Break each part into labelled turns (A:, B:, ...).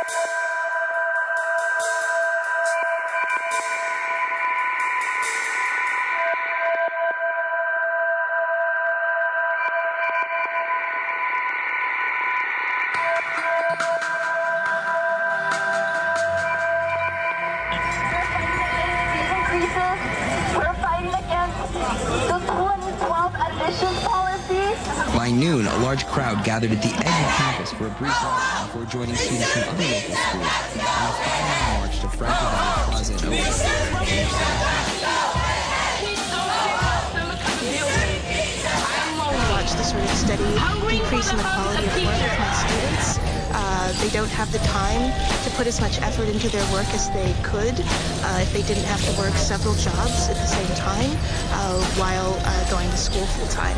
A: By noon, a large crowd gathered at the edge of campus for a brief walk before joining students from other local schools on a 5-mile march to Franklin Valley Plaza in
B: Watch the sort of steady decrease in the quality of work of my students. They don't have the time to put as much effort into their work as they could if they didn't have to work several jobs at the same time while going to school full time.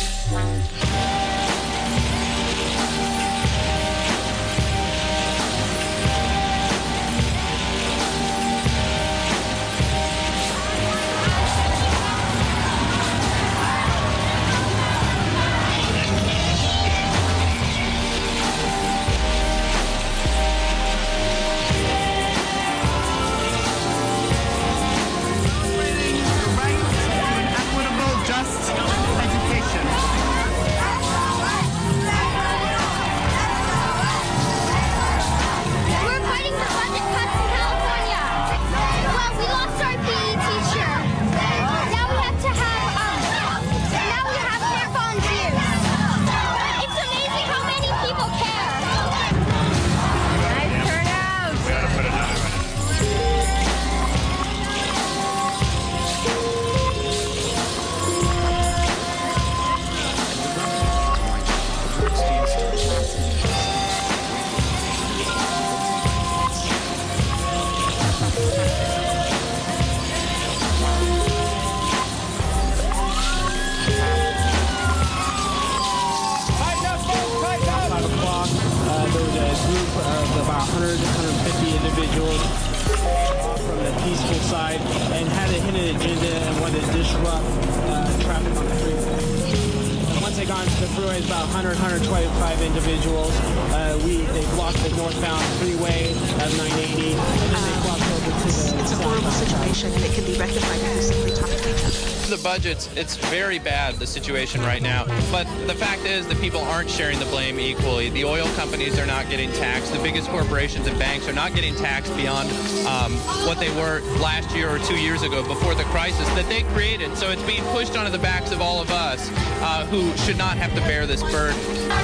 C: From the peaceful side and had a hidden agenda and wanted to disrupt traffic on the freeway. Once they got into the freeway, it's about 125 individuals. They blocked the northbound freeway at 980, and then they blocked over to the...
B: It's a horrible situation, and it can be rectified if we simply talk to each other.
D: The budgets, it's very bad, the situation right now. But the fact is that people aren't sharing the blame equally. The oil companies are not getting taxed. The biggest corporations and banks are not getting taxed beyond what they were last year or 2 years ago before the crisis that they created. So it's being pushed onto the backs of all of us who should not have to bear this burden.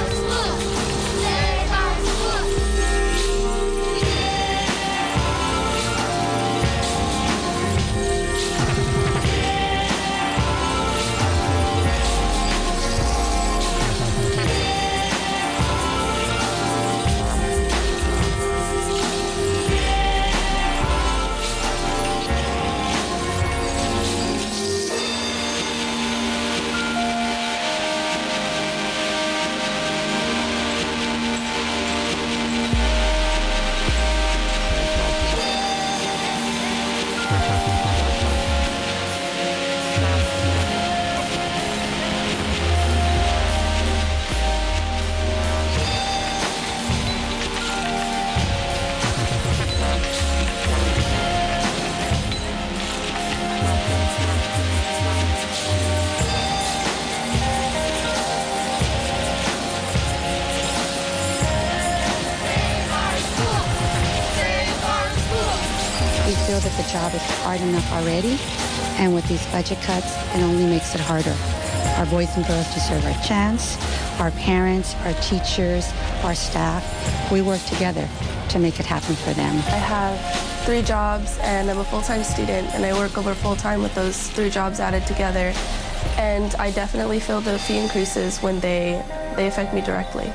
E: feel that the job is hard enough already, and with these budget cuts, it only makes it harder. Our boys and girls deserve our chance. Our parents, our teachers, our staff, we work together to make it happen for them.
F: I have 3 jobs, and I'm a full-time student, and I work over full-time with those 3 jobs added together. And I definitely feel the fee increases when they affect me directly.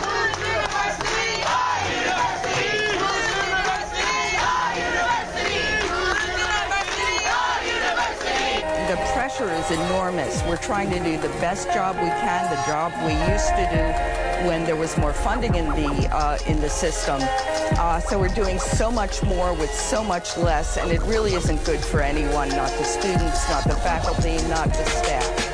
G: The pressure is enormous. We're trying to do the best job we can, the job we used to do when there was more funding in the system. So we're doing so much more with so much less, and it really isn't good for anyone, not the students, not the faculty, not the staff.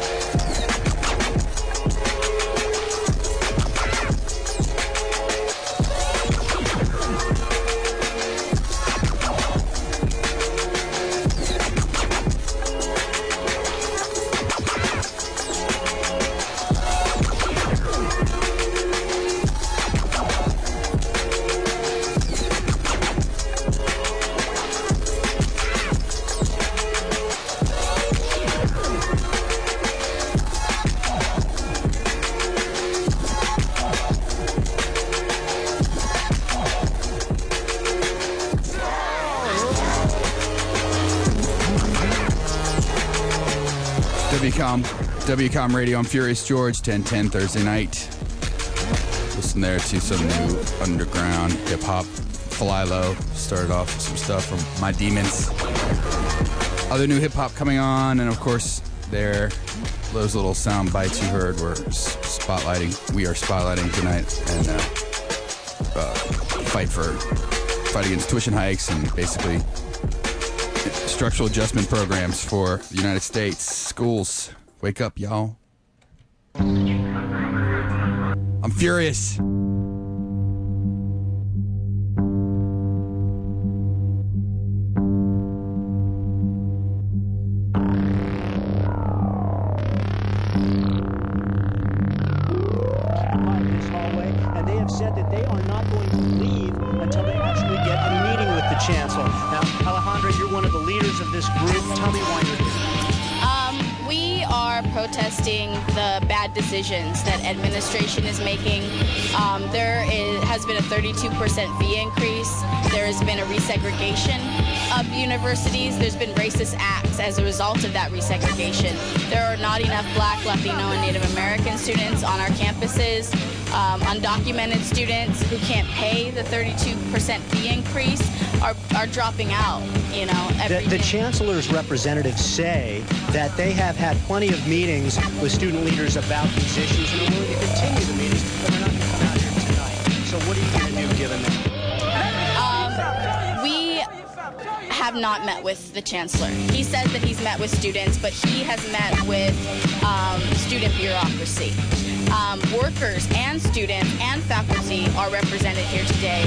H: WCOM Radio. I'm Furious George, 10:10 Thursday night. Listen there to some new underground hip-hop. Fly Low started off with some stuff from My Demons. Other new hip-hop coming on, and of course, those little sound bites you heard were we are spotlighting tonight, and fight against tuition hikes and basically structural adjustment programs for the United States schools. Wake up, y'all. I'm furious.
I: Said that they are not going to leave until they actually get a meeting with the chancellor. Now, Alejandra, you're one of the leaders of this group. Tell me why you're here.
J: We are protesting the bad decisions that administration is making. Has been a 32% fee increase. There has been a resegregation of universities. There's been racist acts as a result of that resegregation. There are not enough Black, Latino, and Native American students on our campuses. Undocumented students who can't pay the 32% fee increase are dropping out, every
I: The
J: day.
I: chancellor's representatives say that they have had plenty of meetings with student leaders about these issues and are willing to continue the meetings, but they're not going to come out here tonight. So what are you going to do given that?
J: We have not met with the chancellor. He says that he's met with students, but he has met with student bureaucracy. Workers and students and faculty are represented here today.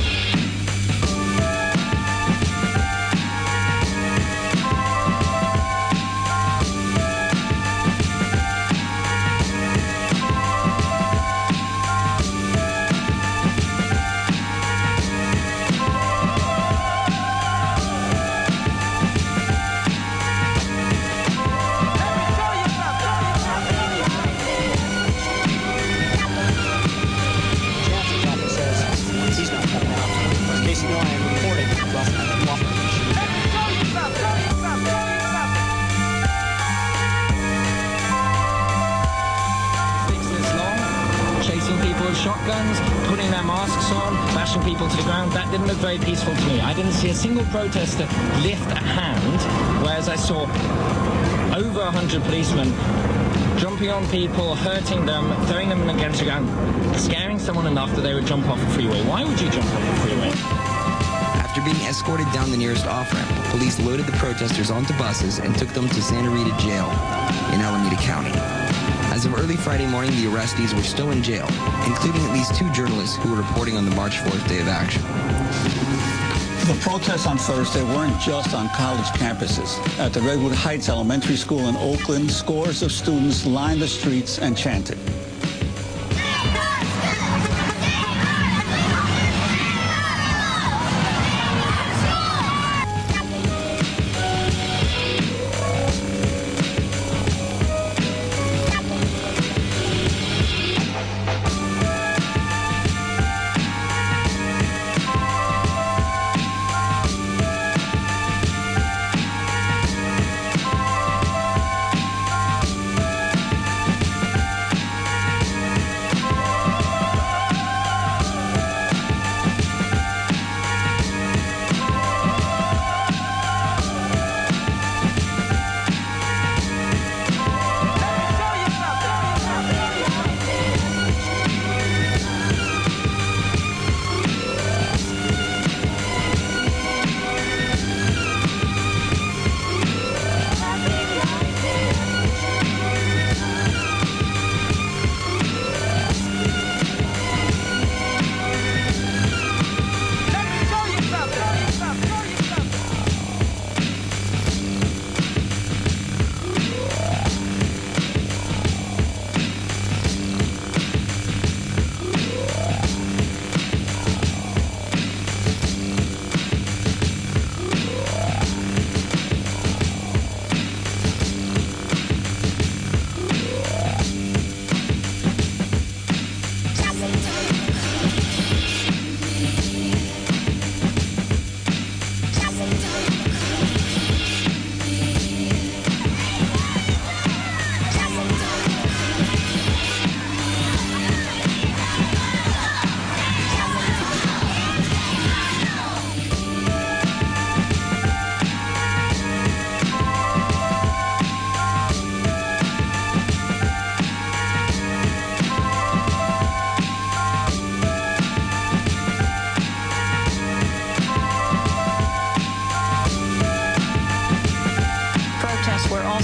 K: Shotguns, putting their masks on, bashing people to the ground. That didn't look very peaceful to me. I didn't see a single protester lift a hand, whereas I saw over 100 policemen jumping on people, hurting them, throwing them against the ground, scaring someone enough that they would jump off the freeway. Why would you jump off the freeway?
A: After being escorted down the nearest off-ramp, police loaded the protesters onto buses and took them to Santa Rita Jail in Alameda County. As of early Friday morning, the arrestees were still in jail, including at least 2 journalists who were reporting on the March 4th day of action.
L: The protests on Thursday weren't just on college campuses. At the Redwood Heights Elementary School in Oakland, scores of students lined the streets and chanted.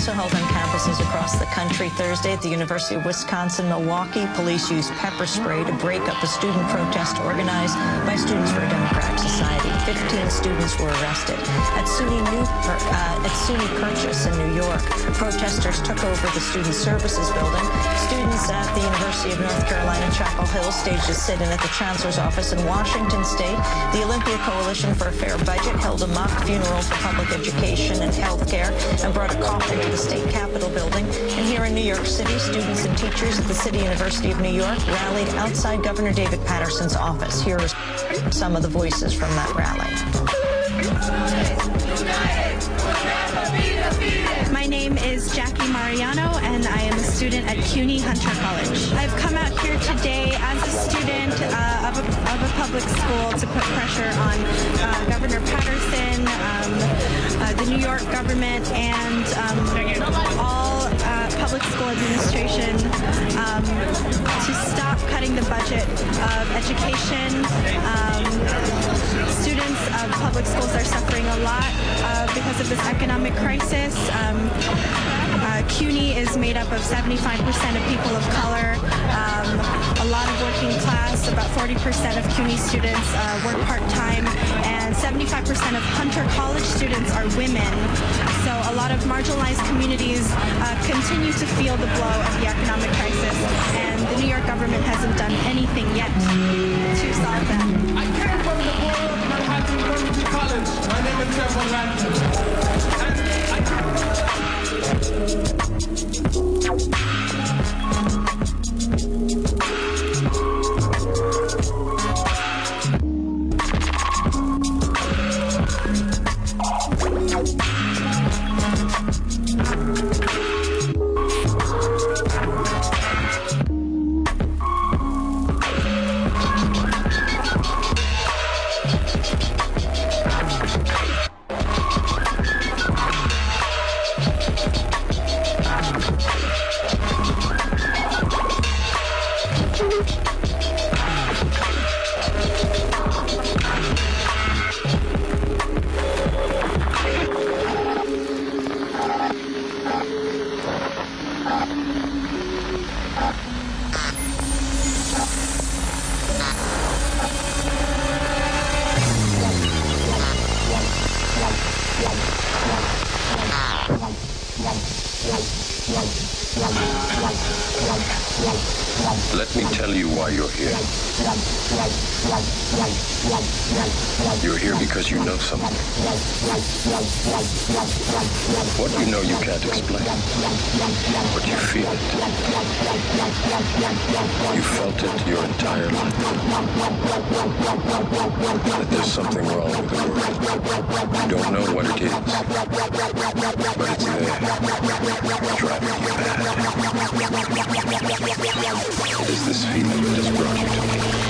M: also held on campuses across the country. Thursday at the University of Wisconsin-Milwaukee, police used pepper spray to break up a student protest organized by Students for a Democratic Society. 15 students were arrested. At SUNY Purchase in New York, protesters took over the Student Services Building. Students at the University of North Carolina, Chapel Hill, staged a sit-in at the Chancellor's office in Washington State. The Olympia Coalition for a Fair Budget held a mock funeral for public education and health care and brought a coffin to the state capitol building. And here in New York City, students and teachers at the City University of New York rallied outside Governor David Patterson's office. Here are some of the voices from that rally.
N: My name is Jackie Mariano, and I am a student at CUNY Hunter College. I've come out here today as a student of a public school to put pressure on Governor Patterson, the New York government, and all public school administration to stop cutting the budget of education. Students of public schools are suffering a lot because of this economic crisis. CUNY is made up of 75% of people of color, a lot of working class. About 40% of CUNY students work part-time, and 75% of Hunter College students are women. So a lot of marginalized communities continue to feel the blow of the economic crisis, and the New York government hasn't done anything yet to solve that.
O: I came from the borough of Manhattan Community College. My name is Trevor Landon.
P: Let me tell you why you're here. You're here because you know something. What you know you can't explain, but you feel it. You felt it your entire life. That there's something wrong with the world. You don't know what it is, but it's there, driving you mad. It is this feeling that has brought you to me.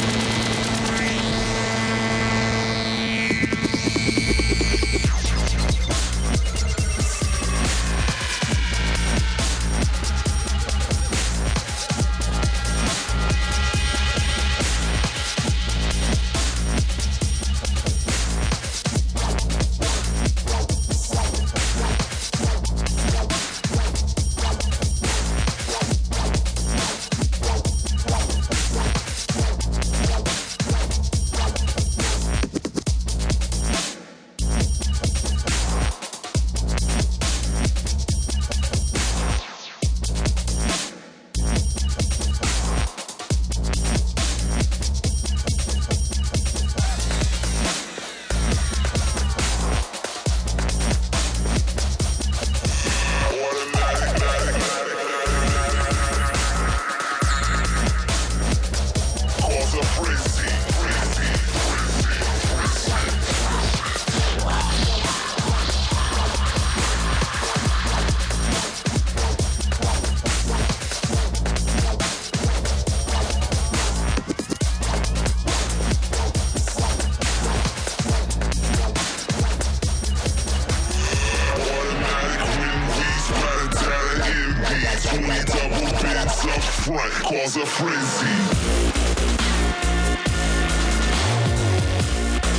P: Cause a frenzy.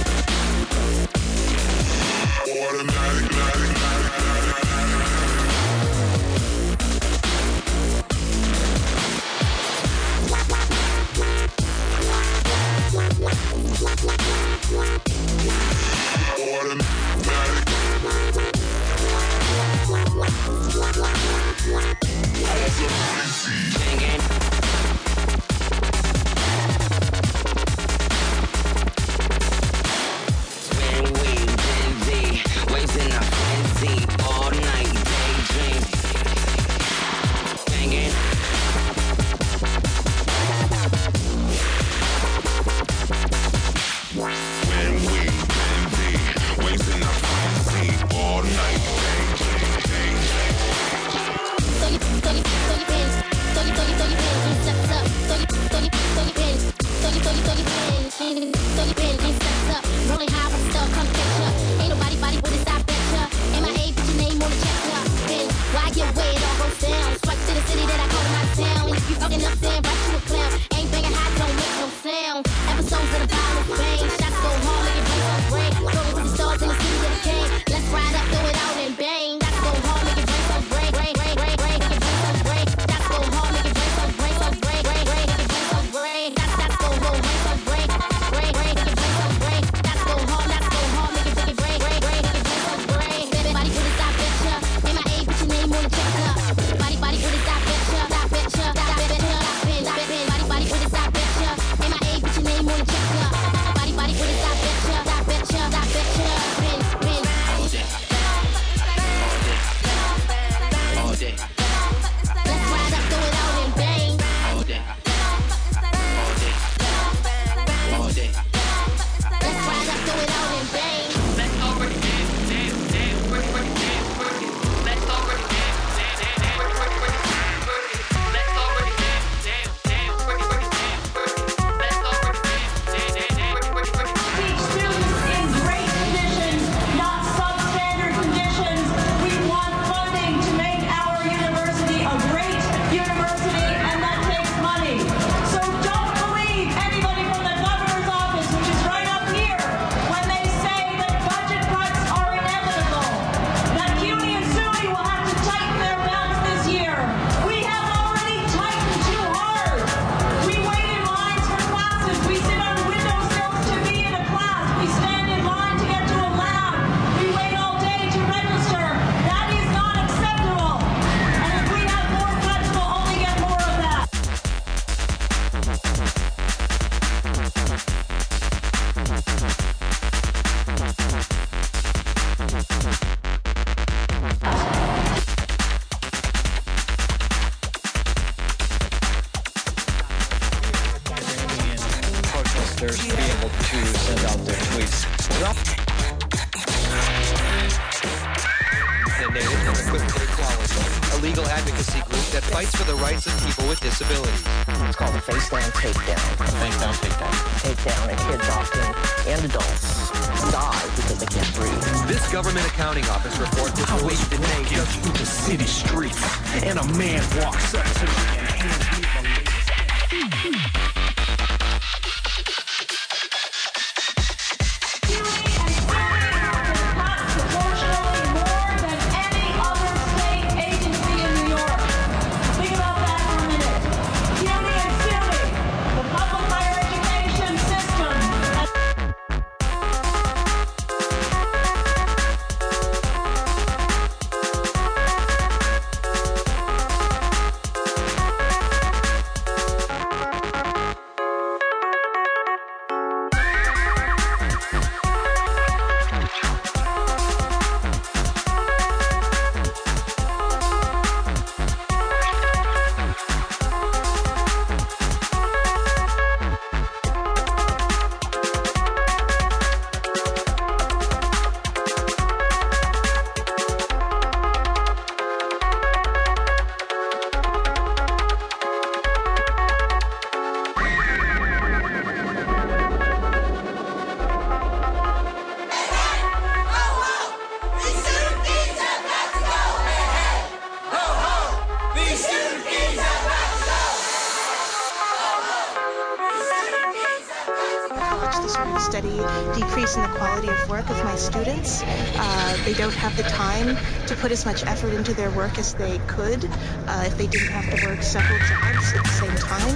P: Automatic.
Q: When we, wasting our fancy all night.
R: Rolling high with stuff, come catch ya. Ain't nobody body with us, I betcha. MIA, put your name on the checker. Then why get way it all goes down? Strike to the city that I call my town. And if you fucking up, then right you a clown. Ain't banging high, don't make no sound. Episodes of the bottle of fame. Shots go hard, make it break so brain. Going to the stars in the city of the king. Let's ride up, throw it out and bang. Shots go hard, make it break so brain. Make it break so brain. Shots go hard, make it break so brain. Make it break so brain. Shots go hard, break so brain. Make it break so brain. Shots go hard, make it break so brain. Body put it, I betcha. MIA, put your name on the checker. Body put it, I betcha. Body put it, I betcha. MIA, put your name on the checker. Body put it, I betcha. All day. Let's ride up, throw it out and bang. All day. Let's ride up, throw it out and bang. Let's already dance, work it. Let's already dance, work it. Let's already dance, work it. Let's already dance, work it.
S: Teach students in great conditions, not substandard conditions. We want funding to make our university a great university, and that takes money. So don't believe anybody from the governor's office, which is right up here, when they say that budget cuts are inevitable, that CUNY and SUNY will have to tighten their belts this year. We have already tightened too hard. We wait in lines for classes. We sit on windowsills to be in a class. We stand in line to get to a lab. We wait all day to register. That is not acceptable. And if we have more cuts, we'll only get more of that.
T: Protesters be able to send out their tweets.
U: The Equip for Equality, a legal advocacy group that fights for the rights of people with disabilities.
V: It's called a face down, takedown. Takedown, and kids often, and adults, die because they can't breathe.
U: This government accounting office report was released in May
W: just through the city streets, and a man walks up to me and hands me the list.
B: Steady decrease in the quality of work of my students. They don't have the time to put as much effort into their work as they could if they didn't have to work several jobs at the same time.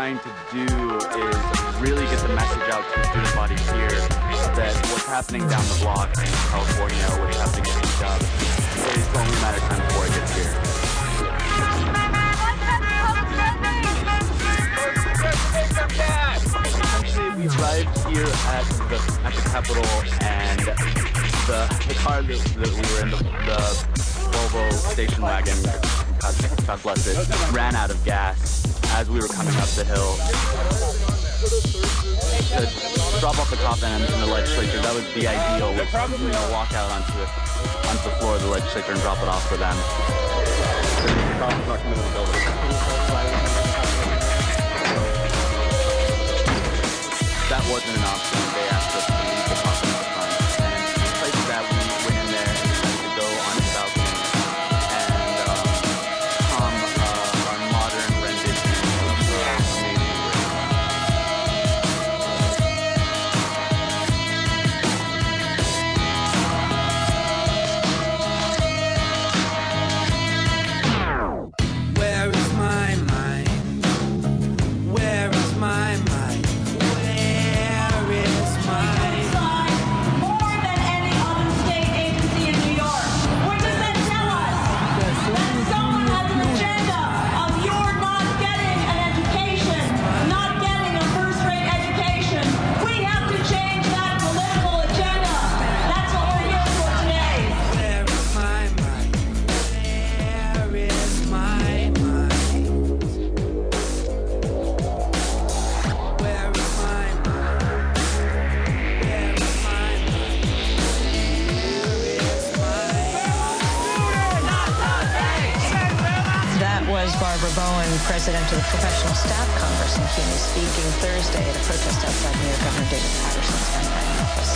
C: trying to do is really get the message out to the student body here that what's happening down the block in California, what's happening in UW, it's only a matter of time before it gets here. Actually, we arrived here at the Capitol, and the car that we were in, the Volvo station wagon, God bless it, ran out of gas as we were coming up the hill to drop off the coffin in the legislature. That was the ideal, walk out onto the floor of the legislature and drop it off for them. That wasn't an option. They asked us to leave the coffin at the front. And because of that, we went in there and decided to go on the balcony and hum our modern rendition of Amazing Grace.
O: Where is my mind? Where is my mind?
M: Barbara Bowen, president of the Professional Staff Congress in CUNY, speaking Thursday at a protest outside Mayor Governor David Paterson's campaign office.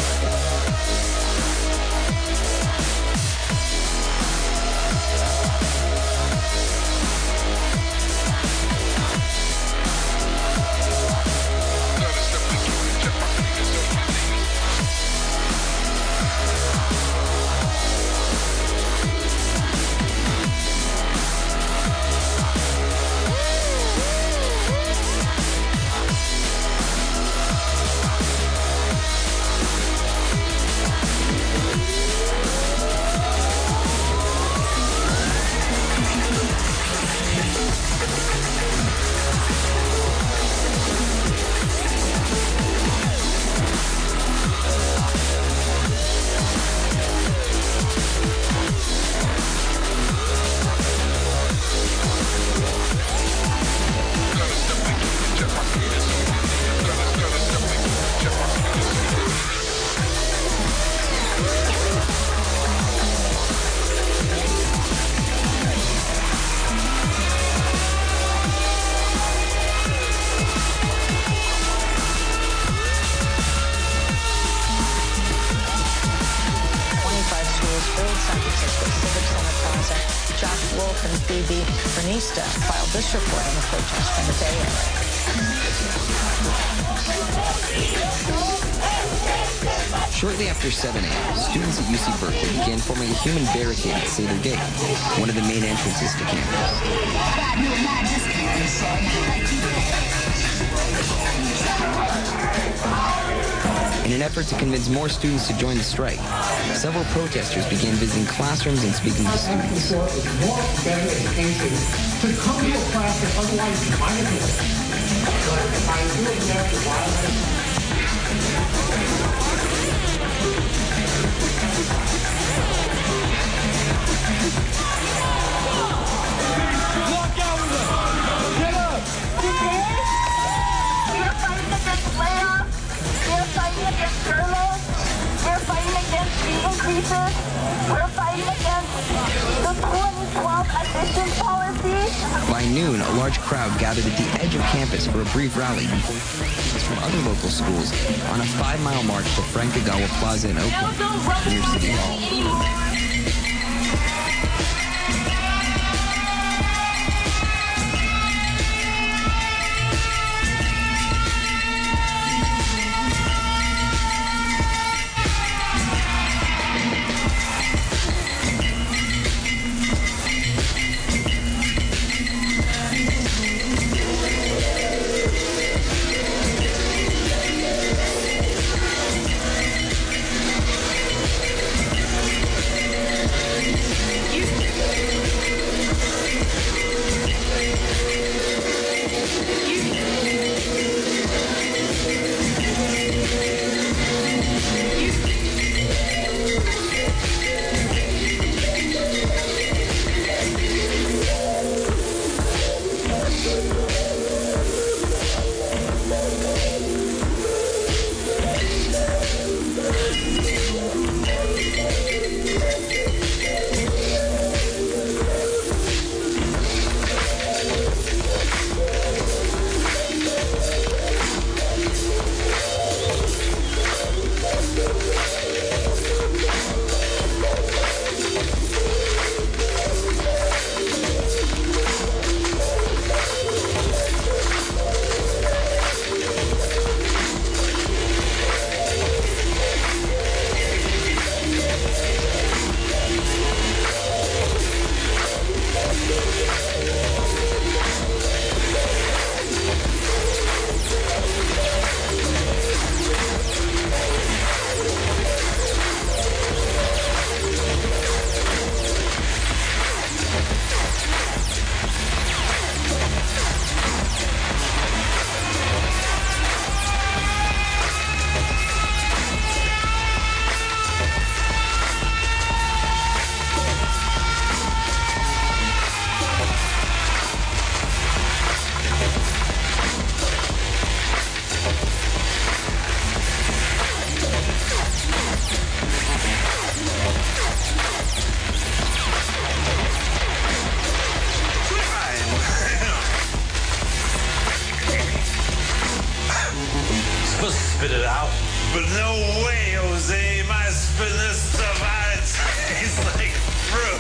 M: Filed this report on the protest from the Bay Area.
A: Shortly after 7 a.m., students at UC Berkeley began forming a human barricade at Sather Gate, one of the main entrances to campus. In an effort to convince more students to join the strike, several protesters began visiting classrooms and speaking to students.
O: To come to a class that otherwise you might have been. But I'm doing that to violence. Walk out with us! Get up!
R: We're fighting against layoffs. We're fighting against furloughs. We're fighting against fee increases. We're fighting against the 2012 admission policy.
A: By noon, a large crowd gathered at the edge of campus for a brief rally from other local schools on a 5-mile march to Frank Ogawa Plaza in Oakland, near City Hall.
D: spit it out. But no way, Jose, my spitting stuff out. It tastes like fruit.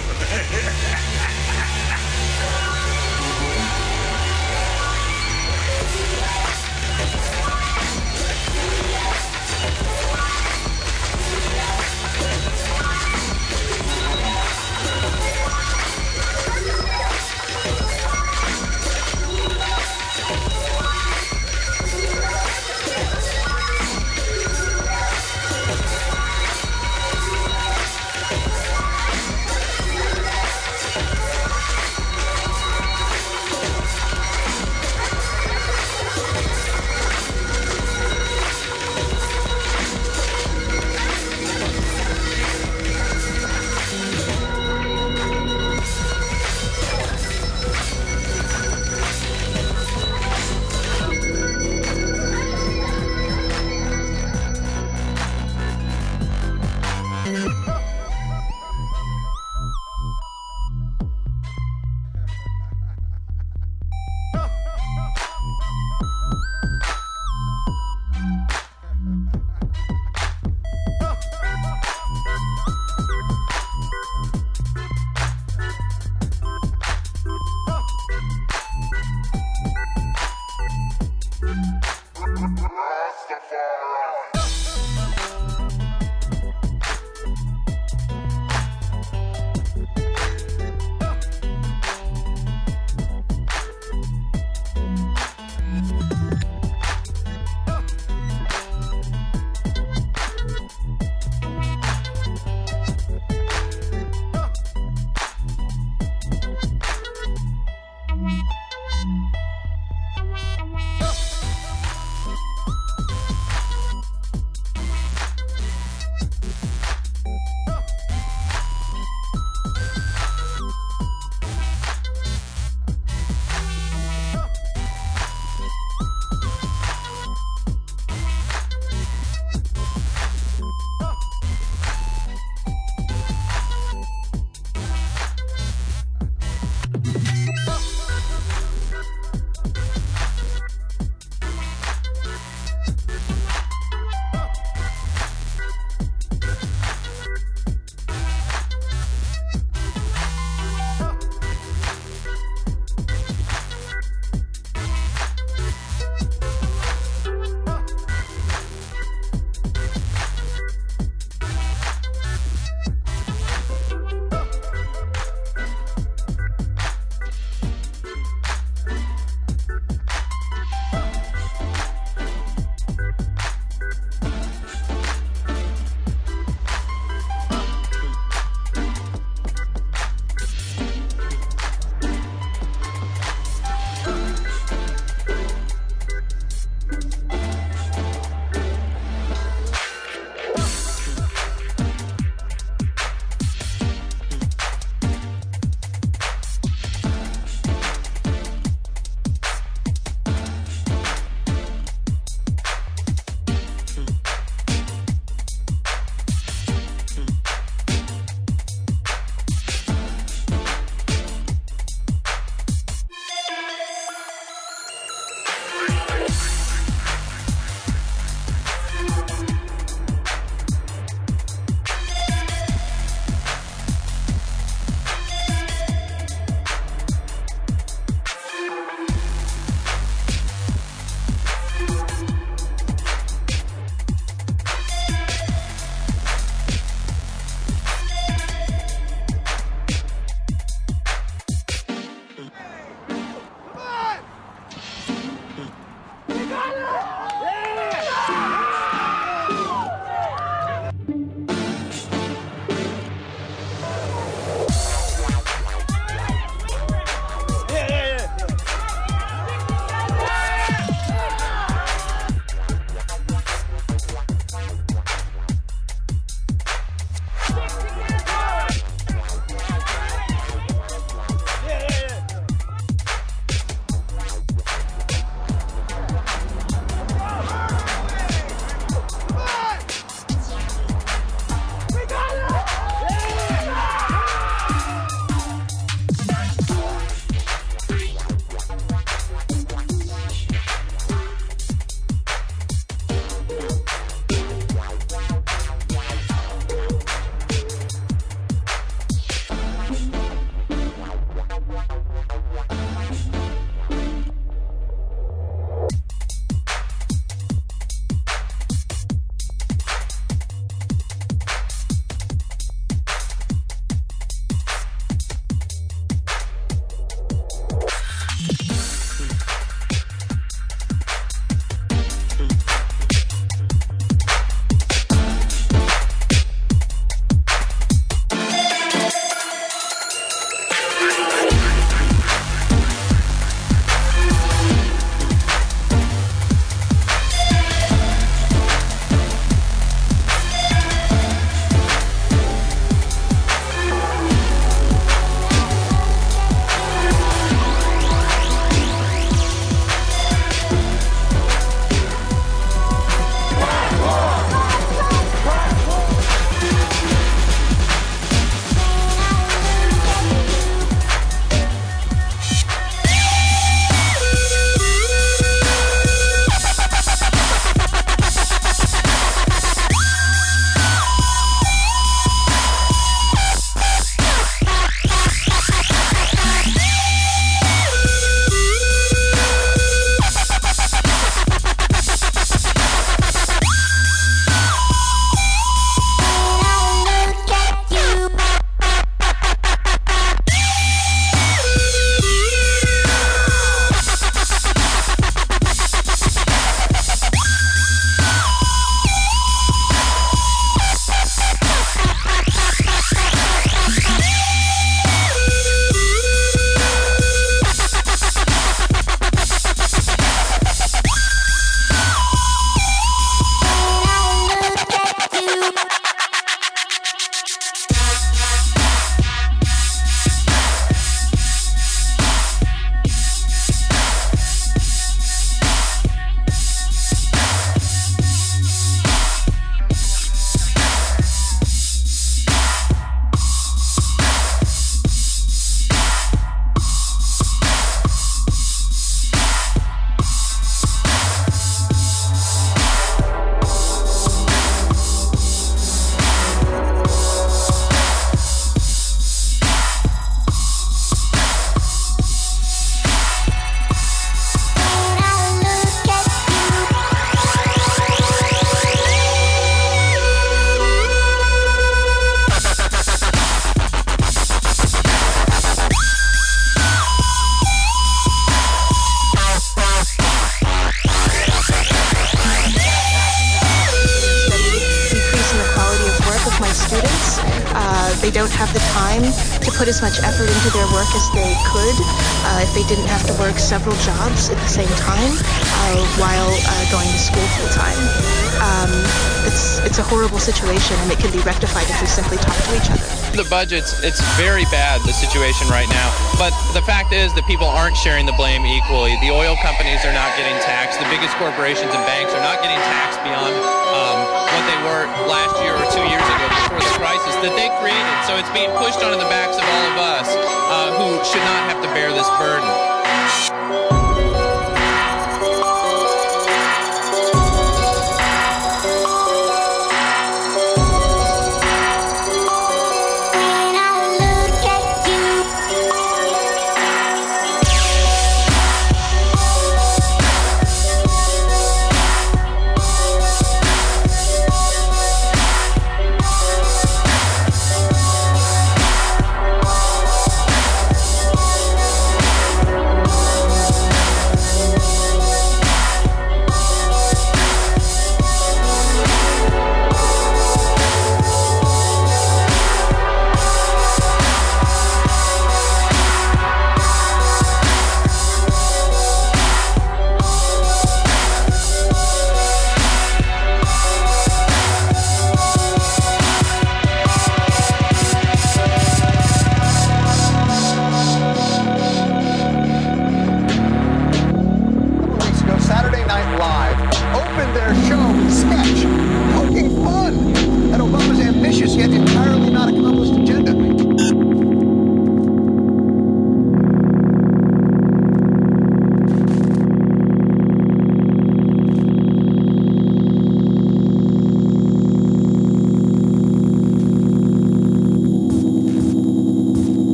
B: They don't have the time to put as much effort into their work as they could if they didn't have to work several jobs at the same time while going to school full time. It's a horrible situation, and it can be rectified if we simply talk to each other.
E: The budgets, it's very bad, the situation right now. But the fact is that people aren't sharing the blame equally. The oil companies are not getting taxed. The biggest corporations and banks are not getting taxed beyond what they were last year or 2 years ago before the crisis that they created. So it's being pushed onto the backs of all of us who should not have to bear this burden.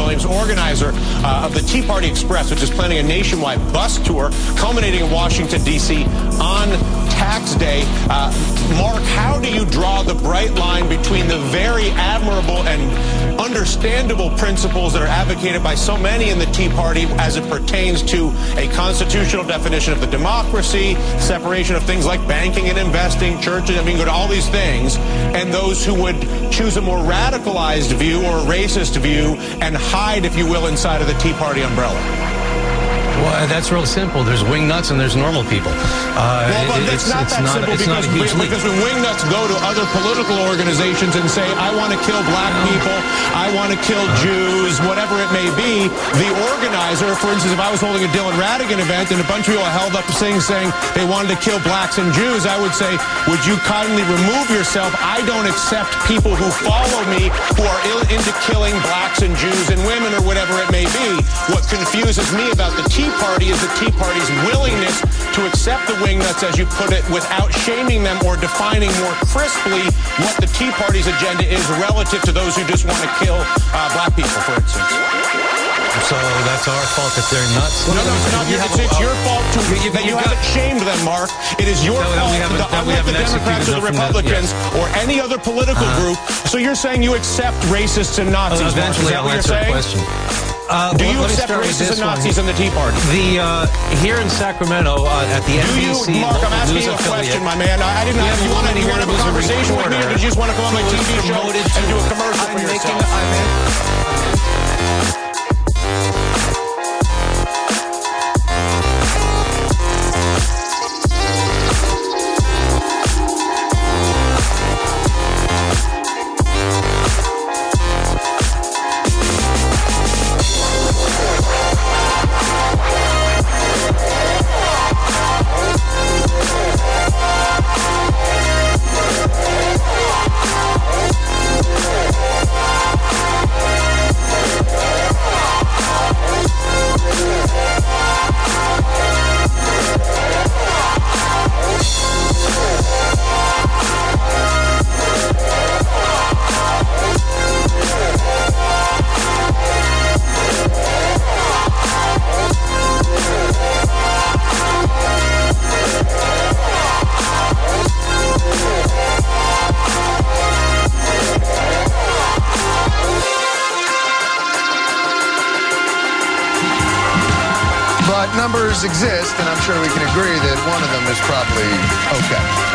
F: Williams, organizer of the Tea Party Express, which is planning a nationwide bus tour culminating in Washington, D.C. on Tax Day. Mark, how do you draw the bright line between the very admirable and understandable principles that are advocated by so many in the Tea Party as it pertains to a constitutional definition of the democracy, separation of things like banking and investing, churches, I mean, go to all these things, and those who would choose a more radicalized view or a racist view and hide, if you will, inside of the Tea Party umbrella?
G: Well, that's real simple. There's wingnuts and there's normal people.
F: It's not that simple because when wingnuts go to other political organizations and say, I want to kill black people, I want to kill Jews, whatever it may be, the organizer, for instance, if I was holding a Dylan Radigan event and a bunch of people held up things saying they wanted to kill blacks and Jews, I would say, would you kindly remove yourself? I don't accept people who follow me who are into killing blacks and Jews and women or whatever it may be. What confuses me about the Tea Party is the Tea Party's willingness to accept the wingnuts, as you put it, without shaming them or defining more crisply what the Tea Party's agenda is relative to those who just want to kill black people, for instance.
G: So that's our fault that they're nuts?
F: No, it's not. It's your fault that you haven't shamed them, Mark. It is your fault that unlike the Democrats or the Republicans or any other political group. So you're saying you accept racists and Nazis, Mark? Is that what you're saying? Do you accept racists and Nazis in the Tea Party?
G: Here in Sacramento at the NBC
F: Mark, I'm asking you a question, my man. I didn't know if you want to have a conversation with me, or did you just want to come on my TV show and do a commercial for yourself?
H: Numbers exist, and I'm sure we can agree that one of them is probably okay.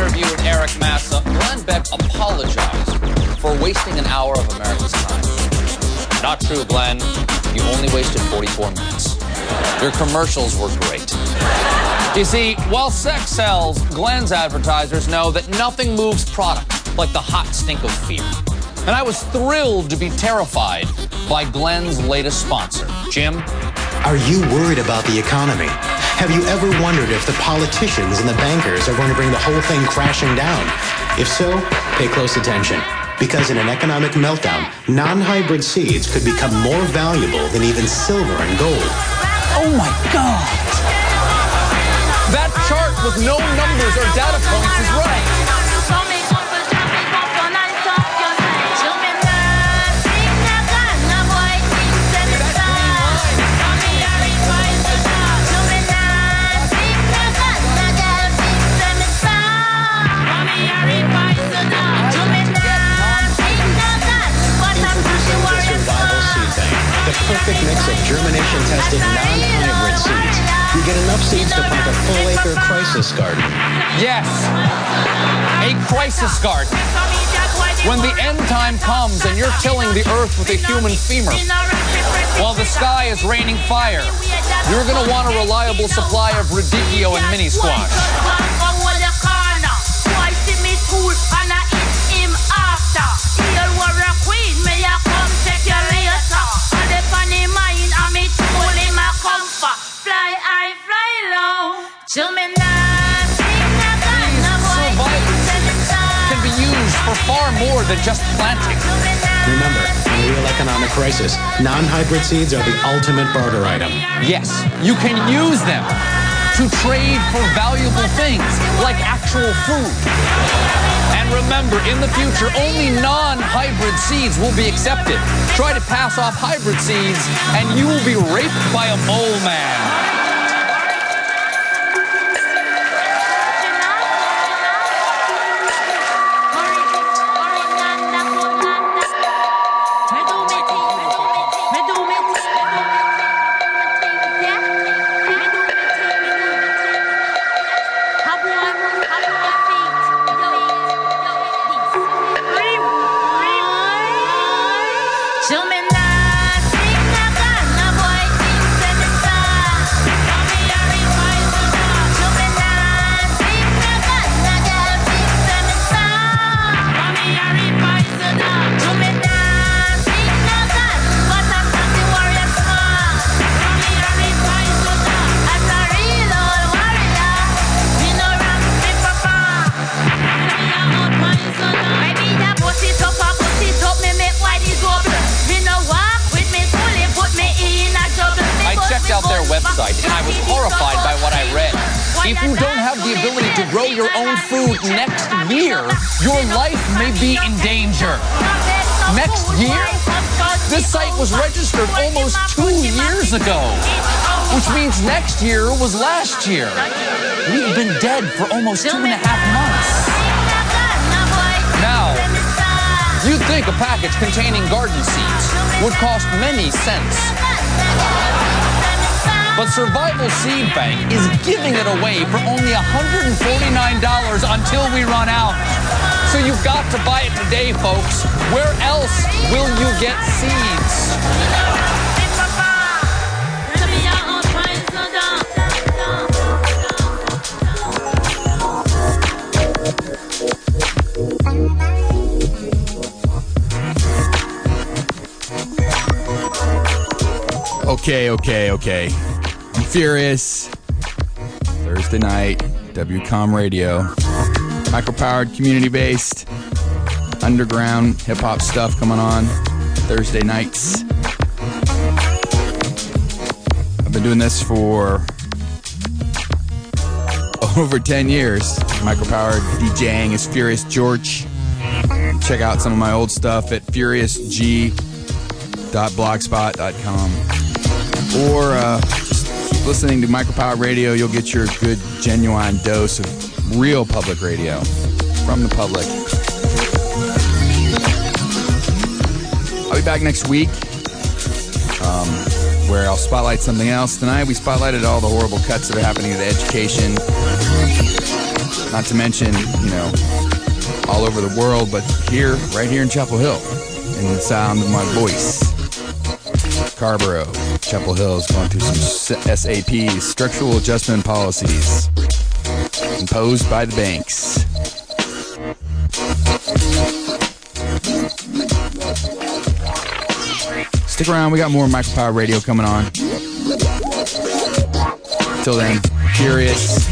I: interview with Eric Massa, Glenn Beck apologized for wasting an hour of America's time. Not true, Glenn. You only wasted 44 minutes. Your commercials were great. You see, while sex sells, Glenn's advertisers know that nothing moves product like the hot stink of fear. And I was thrilled to be terrified by Glenn's latest sponsor, Jim.
J: Are you worried about the economy? Have you ever wondered if the politicians and the bankers are going to bring the whole thing crashing down? If so, pay close attention. Because in an economic meltdown, non-hybrid seeds could become more valuable than even silver and gold.
I: Oh my God! That chart with no numbers or data points is right.
J: The perfect mix of germination-tested non-hybrid seeds. You get enough seeds to plant a full-acre crisis garden.
I: Yes, a crisis garden. When the end time comes and you're tilling the earth with a human femur, while the sky is raining fire, you're going to want a reliable supply of radicchio and mini squash. Can be used for far more than just planting.
J: Remember, in a real economic crisis, non-hybrid seeds are the ultimate barter item.
I: Yes, you can use them to trade for valuable things like actual food. And remember, in the future, only non-hybrid seeds will be accepted. Try to pass off hybrid seeds, and you will be raped by a mole man. Out their website, and I was horrified by what I read. If you don't have the ability to grow your own food next year, your life may be in danger. Next year? This site was registered almost 2 years ago, which means next year was last year. We've been dead for almost 2.5 months. Now, you'd think a package containing garden seeds would cost many cents. But Survival Seed Bank is giving it away for only $149 until we run out. So you've got to buy it today, folks. Where else will you get seeds?
K: Okay. I'm Furious. Thursday night, WCOM Radio. Micro-powered, community-based, underground hip-hop stuff coming on Thursday nights. I've been doing this for over 10 years. Micro-powered DJing is Furious George. Check out some of my old stuff at furiousg.blogspot.com. Or just keep listening to Micropower Radio. You'll get your good, genuine dose of real public radio from the public. I'll be back next week where I'll spotlight something else. Tonight we spotlighted all the horrible cuts that are happening to education. Not to mention, all over the world, but right here in Chapel Hill, in the sound of my voice. Scarborough, Chapel Hill is going through some SAPs, structural adjustment policies, imposed by the banks. Stick around, we got more Micropower Radio coming on. Till then, curious.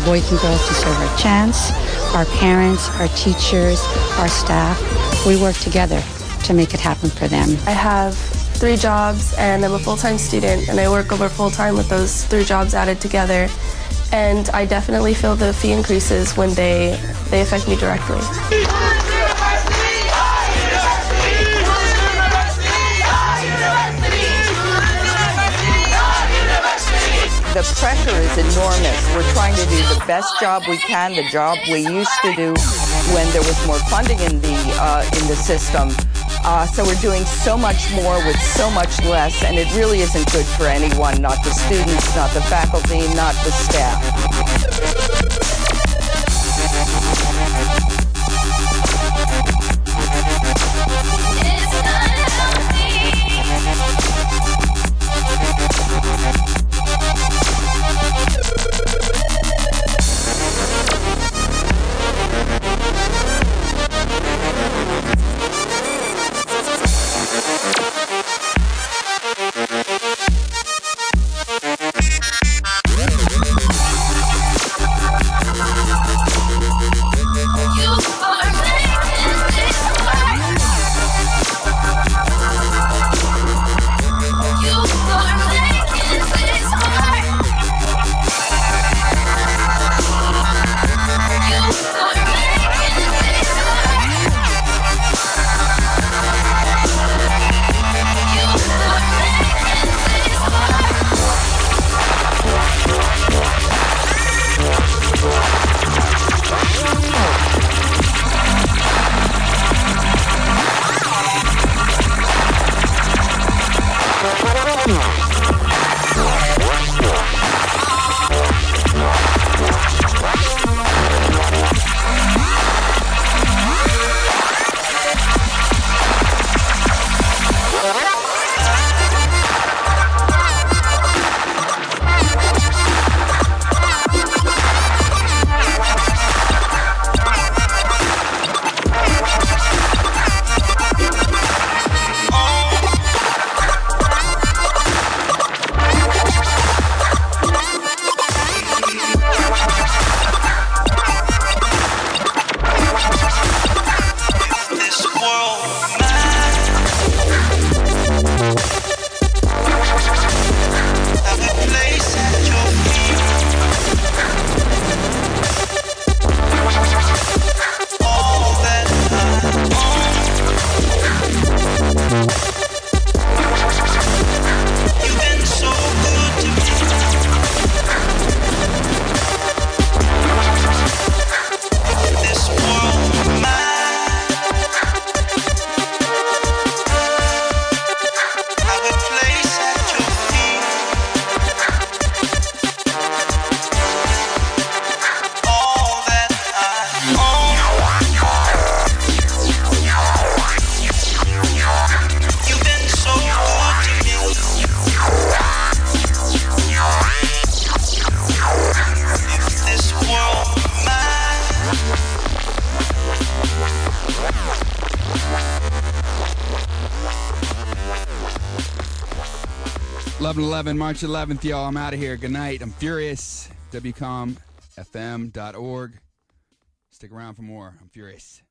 L: boys and girls deserve a chance. Our parents, our teachers, our staff, we work together to make it happen for them.
N: I have 3 jobs and I'm a full-time student, and I work over full-time with those 3 jobs added together. And I definitely feel the fee increases when they affect me directly.
P: The pressure is enormous. We're trying to do the best job we can, the job we used to do when there was more funding in the system. So we're doing so much more with so much less, and it really isn't good for anyone, not the students, not the faculty, not the staff.
K: March 11th, y'all. I'm out of here. Good night. I'm Furious. WCOMFM.org. Stick around for more. I'm Furious.